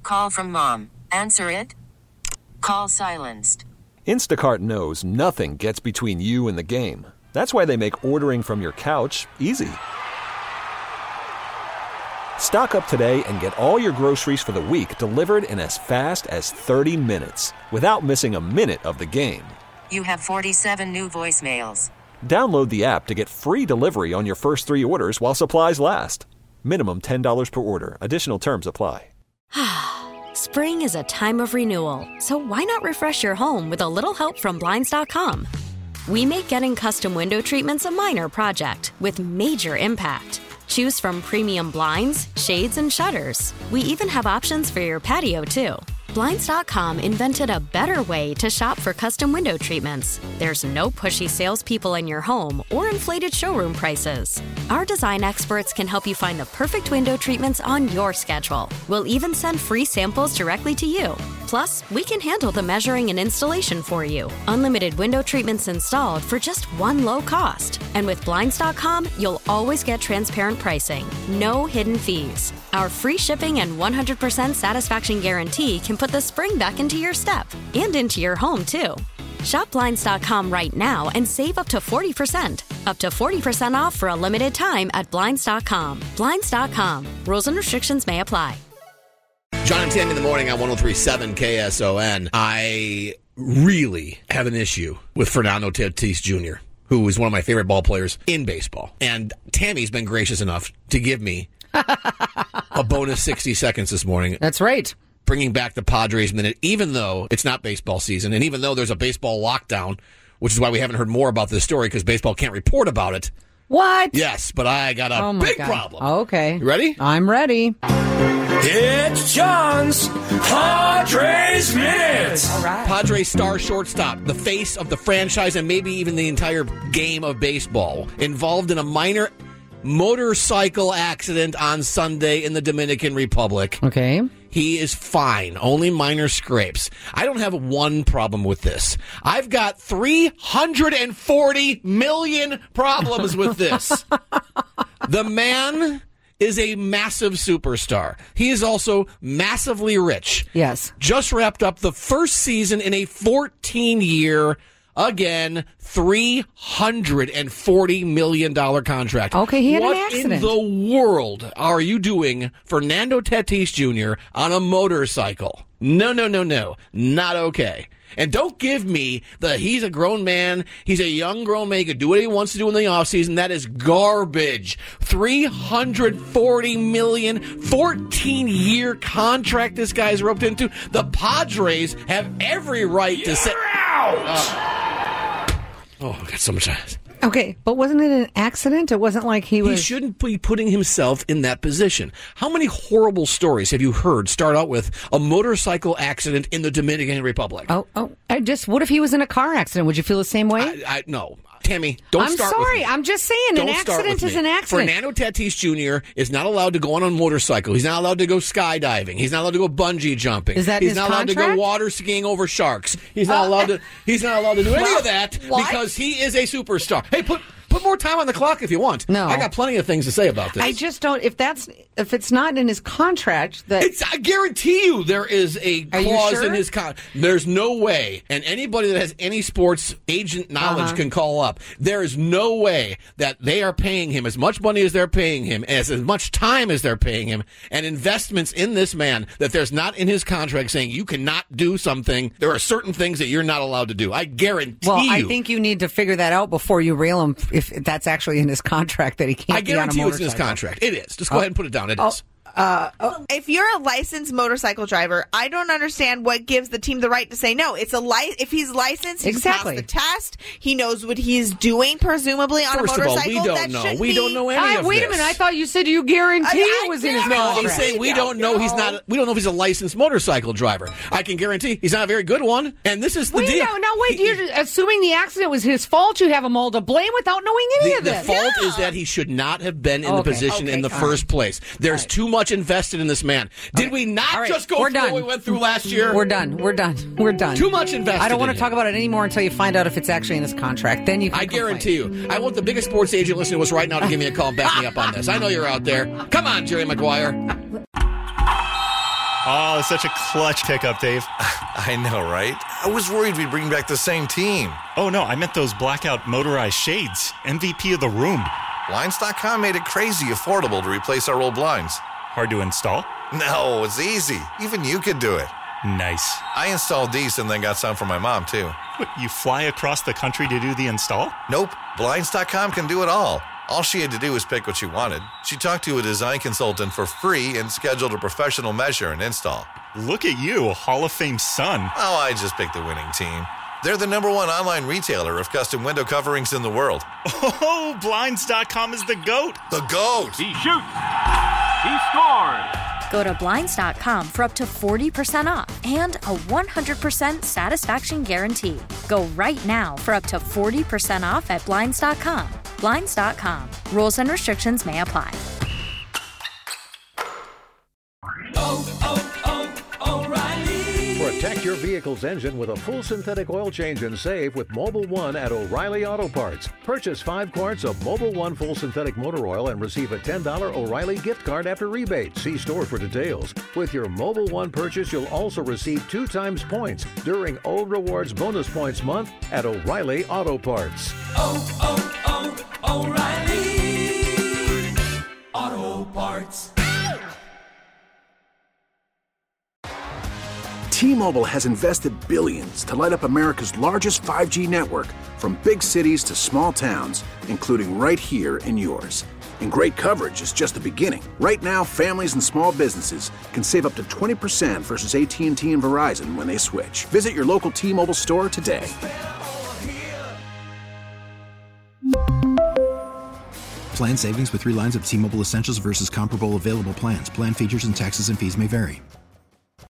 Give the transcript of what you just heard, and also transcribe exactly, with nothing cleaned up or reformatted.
Call from mom. Answer it. Call silenced. Instacart knows nothing gets between you and the game. That's why they make ordering from your couch easy. Stock up today and get all your groceries for the week delivered in as fast as thirty minutes without missing a minute of the game. You have forty-seven new voicemails. Download the app to get free delivery on your first three orders while supplies last. Minimum ten dollars per order. Additional terms apply. Spring is a time of renewal, so why not refresh your home with a little help from Blinds dot com? We make getting custom window treatments a minor project with major impact. Choose from premium blinds, shades, and shutters. We even have options for your patio, too. Blinds dot com invented a better way to shop for custom window treatments. There's no pushy salespeople in your home or inflated showroom prices. Our design experts can help you find the perfect window treatments on your schedule. We'll even send free samples directly to you. Plus, we can handle the measuring and installation for you. Unlimited window treatments installed for just one low cost. And with Blinds dot com, you'll always get transparent pricing. No hidden fees. Our free shipping and one hundred percent satisfaction guarantee can put the spring back into your step and into your home, too. Shop Blinds dot com right now and save up to forty percent. Up to forty percent off for a limited time at Blinds dot com. Blinds dot com. Rules and restrictions may apply. John and Tammy in the morning on one oh three point seven K S O N. I really have an issue with Fernando Tatis Junior, who is one of my favorite ball players in baseball. And Tammy's been gracious enough to give me a bonus sixty seconds this morning. That's right. Bringing back the Padres Minute, even though it's not baseball season, and even though there's a baseball lockdown, which is why we haven't heard more about this story, because baseball can't report about it. What? Yes, but I got a oh my big God. problem. Okay. You ready? I'm ready. It's John's Padres Minute. All right. Padres star shortstop, the face of the franchise and maybe even the entire game of baseball, involved in a minor motorcycle accident on Sunday in the Dominican Republic. Okay. He is fine. Only minor scrapes. I don't have one problem with this. I've got three hundred forty million problems with this. The man is a massive superstar. He is also massively rich. Yes. Just wrapped up the first season in a fourteen-year, again, three hundred forty million dollars contract. Okay, he had what an accident. in the world are you doing, Fernando Tatis Junior, on a motorcycle? No, no, no, no. Not okay. And don't give me the he's a grown man, he's a young grown man, he can do what he wants to do in the offseason. That is garbage. three hundred forty million dollars, fourteen-year contract this guy's roped into. The Padres have every right You're to say... out! Uh, oh, I got so much... Okay, but wasn't it an accident? It wasn't like he was... He shouldn't be putting himself in that position. How many horrible stories have you heard start out with a motorcycle accident in the Dominican Republic? Oh, oh! I just, what if he was in a car accident? Would you feel the same way? I, I, no. Tammy, don't I'm start with sorry. me. I'm just saying, Don't an start accident with is me. an accident. Fernando Tatis Junior is not allowed to go on a motorcycle. He's not allowed to go skydiving. He's not allowed to go bungee jumping. Is that He's his not allowed to contract? go water skiing over sharks. He's not Uh, allowed to. He's not allowed to do any Well, of that what? because he is a superstar. Hey, put put more time on the clock if you want. No. I got plenty of things to say about this. I just don't. If that's if it's not in his contract, that It's, I guarantee you there is a Are you clause sure? in his contract. There's no way, and anybody that has any sports agent knowledge Uh-huh. can call up. There is no way that they are paying him as much money as they're paying him, as, as much time as they're paying him, and investments in this man that there's not in his contract saying you cannot do something. There are certain things that you're not allowed to do. I guarantee well, you. I think you need to figure that out before you rail him. If that's actually in his contract that he can't I be on a guarantee you it's motorcycle. in his contract. It is. Just go ahead and put it down. It is. Uh, oh, If you're a licensed motorcycle driver, I don't understand what gives the team the right to say no. It's a li- if he's licensed, he's Exactly. passed the test. He knows what he's doing, presumably on First a of all, motorcycle. we don't that know. shouldn't We be- don't know any I, of wait this. a minute. I thought you said you guarantee I- it was in his I- No, contract. I'm saying we don't know. He's not. We don't know if he's a licensed motorcycle driver. I can guarantee he's not a very good one. And this is the Wait, deal. no, no, wait. He- You're assuming the accident was his fault. You have him all to blame without knowing any the, of the this. fault is that he should not have been in the Okay, position okay, in the all first right. place. There's too much invested in this man. Did we not All right, just go we're through done. what we went through last year? We're done. We're done. We're done. Too much invested I don't want in to talk him. about it anymore until you find out if it's actually in his contract. Then you can I complain. guarantee you. I want the biggest sports agent listening to us right now to give me a call and back me up on this. I know you're out there. Come on, Jerry Maguire. Oh, such a clutch pickup, Dave. I know, right? I was worried we'd bring back the same team. Oh, no, I meant those blackout motorized shades. M V P of the room. Blinds dot com made it crazy affordable to replace our old blinds. Hard to install? No, it's easy. Even you could do it. Nice. I installed these and then got some for my mom, too. What, you fly across the country to do the install? Nope. Blinds dot com can do it all. All she had to do was pick what she wanted. She talked to a design consultant for free and scheduled a professional measure and install. Look at you, Hall of Fame son. Oh, I just picked the winning team. They're the number one online retailer of custom window coverings in the world. Oh, Blinds dot com is the GOAT. The GOAT! He shoots. He scored. Go to Blinds dot com for up to forty percent off and a one hundred percent satisfaction guarantee. Go right now for up to forty percent off at Blinds dot com. Blinds dot com. Rules and restrictions may apply. Oh, oh, oh, O'Reilly. Protect your vehicle's engine with a full synthetic oil change and save with Mobil one at O'Reilly Auto Parts. Purchase five quarts of Mobil one full synthetic motor oil and receive a ten dollars O'Reilly gift card after rebate. See store for details. With your Mobil one purchase, you'll also receive two times points during O Rewards Bonus Points Month at O'Reilly Auto Parts. Oh, oh, oh, O'Reilly Auto Parts. T-Mobile has invested billions to light up America's largest five G network, from big cities to small towns, including right here in yours. And great coverage is just the beginning. Right now, families and small businesses can save up to twenty percent versus A T and T and Verizon when they switch. Visit your local T-Mobile store today. Plan savings with three lines of T-Mobile Essentials versus comparable available plans. Plan features and taxes and fees may vary.